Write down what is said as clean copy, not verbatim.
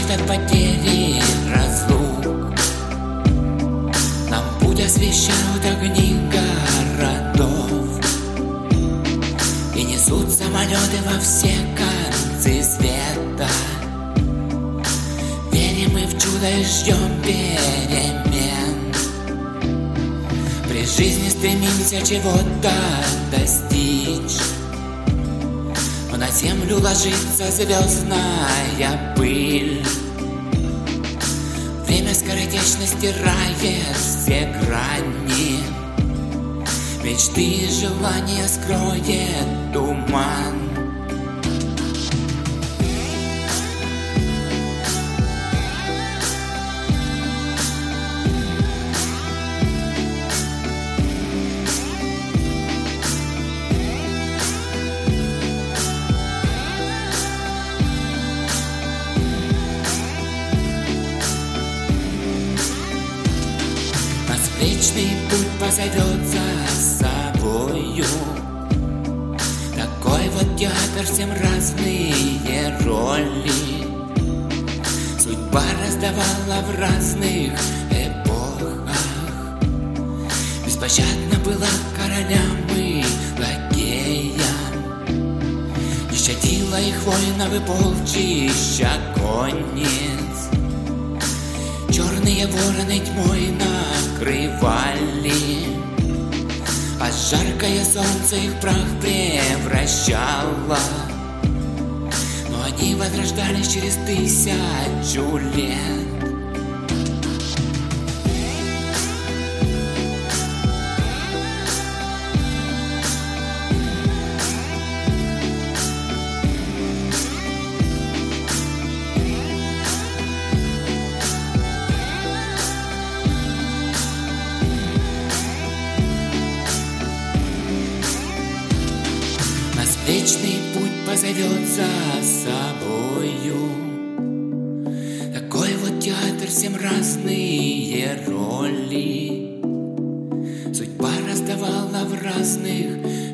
от потери разлук. Нам путь освещают огни городов, и несут самолеты во все концы света. Верим мы в чудо и ждем перемен. При жизни стремимся чего-то достичь, но на землю ложится звездная пыль. Время скоротечно стирает все грани, мечты и желания скроет туман. Вечный путь позовет за собою. Такой вот театр, всем разные роли судьба раздавала в разных эпохах. Беспощадно была королям и лакеям, не щадила их воинов и полчища конниц. Черные вороны тьмой накрывали, а жаркое солнце их прах превращало. Но они возрождались через 1000 лет. Вечный путь позовет за собою. Такой вот театр, всем разные роли судьба раздавала в разных